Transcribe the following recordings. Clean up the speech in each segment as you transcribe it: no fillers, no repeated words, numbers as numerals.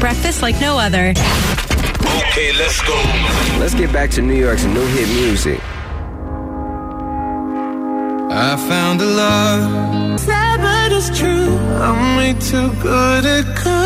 breakfast like no other. Okay, let's go. Let's get back to New York's new hit music. I found a love. Sad, but it's true. I'm way too good at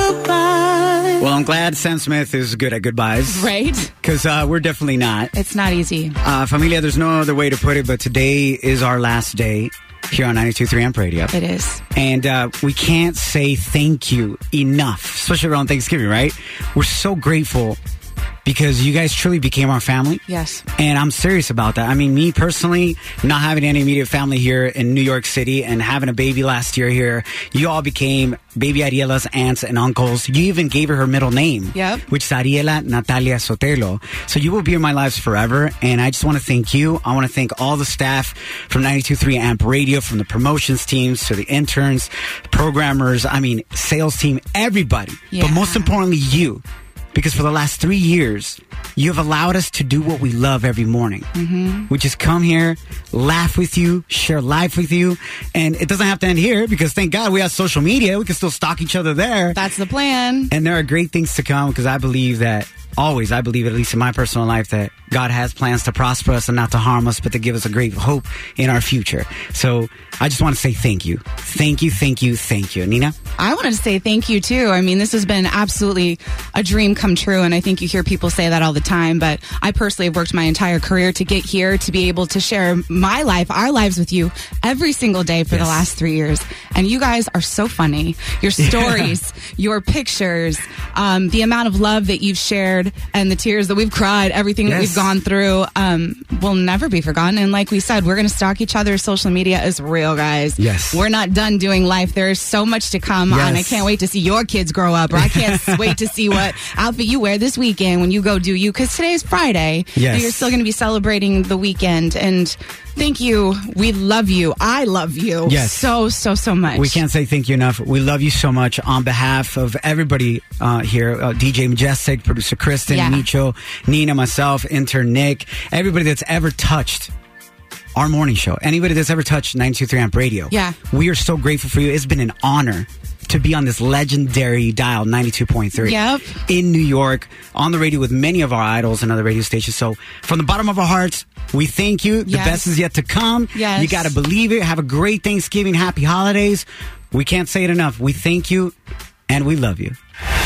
goodbye. Well, I'm glad Sam Smith is good at goodbyes. Right? Because we're definitely not. It's not easy. Familia, there's no other way to put it, but today is our last day here on 92.3 Amp Radio. It is. And we can't say thank you enough, especially around Thanksgiving, right? We're so grateful because you guys truly became our family. Yes. And I'm serious about that. I mean, me personally, not having any immediate family here in New York City and having a baby last year here, you all became baby Ariela's aunts and uncles. You even gave her middle name, yep, which is Ariela Natalia Sotelo. So you will be in my lives forever. And I just want to thank you. I want to thank all the staff from 92.3 Amp Radio, from the promotions teams to the interns, programmers, sales team, everybody. Yeah. But most importantly, you. Because for the last 3 years, you have allowed us to do what we love every morning. Mm-hmm. We just come here, laugh with you, share life with you. And it doesn't have to end here because thank God we have social media. We can still stalk each other there. That's the plan. And there are great things to come because I believe that, at least in my personal life, that God has plans to prosper us and not to harm us, but to give us a great hope in our future. So I just want to say thank you. Thank you, thank you, thank you. Nina? I wanted to say thank you, too. This has been absolutely a dream come true, and I think you hear people say that all the time, but I personally have worked my entire career to get here, to be able to share my life, our lives with you every single day for the last 3 years. And you guys are so funny. Your stories, your pictures, the amount of love that you've shared, and the tears that we've cried, everything that we've gone through will never be forgotten. And like we said, we're going to stalk each other. Social media is real, guys. Yes. We're not done doing life. There is so much to come on. I can't wait to see your kids grow up, or I can't wait to see what outfit you wear this weekend when you go do you, because today is Friday. Yes. You're still going to be celebrating the weekend. And thank you. We love you. I love you. Yes. So much. We can't say thank you enough. We love you so much. On behalf of everybody here, DJ Majestic, producer Kristen, Micho, Nina, myself, intern Nick, everybody that's ever touched our morning show, anybody that's ever touched 92.3 Amp Radio. Yeah. We are so grateful for you. It's been an honor to be on this legendary dial 92.3 Yep. in New York, on the radio with many of our idols and other radio stations. So from the bottom of our hearts, we thank you. The best is yet to come. Yes. You got to believe it. Have a great Thanksgiving. Happy holidays. We can't say it enough. We thank you and we love you.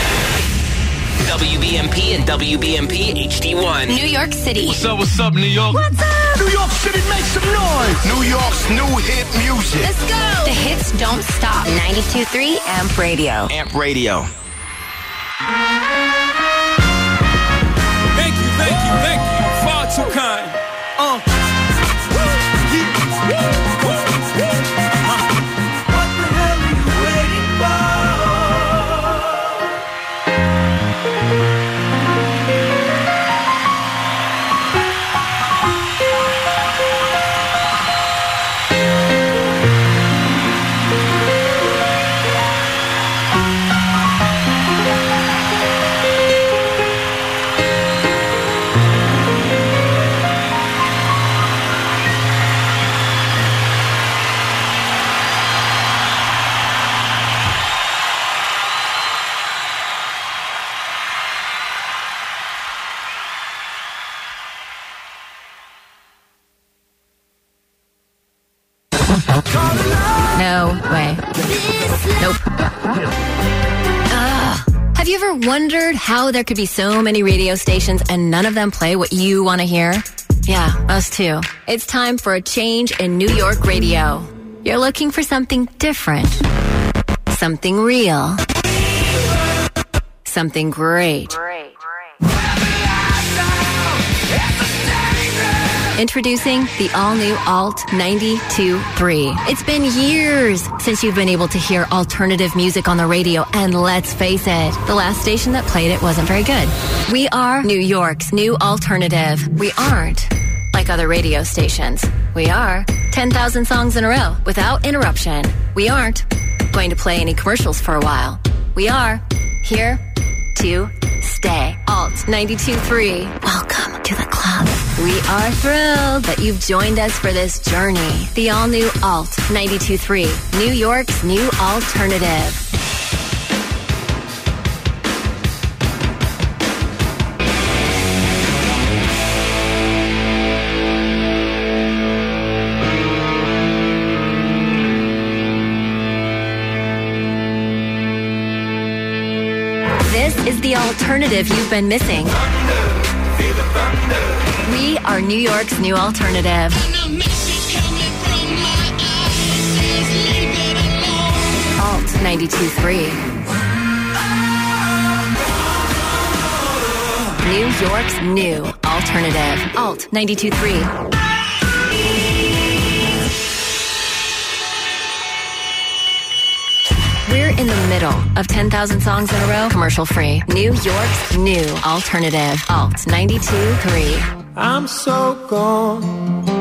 WBMP and WBMP HD1. New York City. What's up, New York? What's up? New York City, make some noise. New York's new hit music. Let's go. The hits don't stop. 92.3 Amp Radio. Amp Radio. Thank you. Far too kind. What the hell are you waiting for? No way. Nope. Have you ever wondered how there could be so many radio stations and none of them play what you want to hear? Yeah, us too. It's time for a change in New York radio. You're looking for something different. Something real. Something great. Introducing the all-new Alt 92.3. It's been years since you've been able to hear alternative music on the radio, and let's face it, the last station that played it wasn't very good. We are New York's new alternative. We aren't like other radio stations. We are 10,000 songs in a row without interruption. We aren't going to play any commercials for a while. We are here to stay. Alt 92.3. Welcome to the club. We are thrilled that you've joined us for this journey. The all-new Alt 92.3, New York's new alternative. This is the alternative you've been missing. We are New York's new alternative. Alt 92.3. New York's new alternative. Alt 92.3. We're in the middle of 10,000 songs in a row, commercial free. New York's new alternative. Alt 92.3. I'm so gone.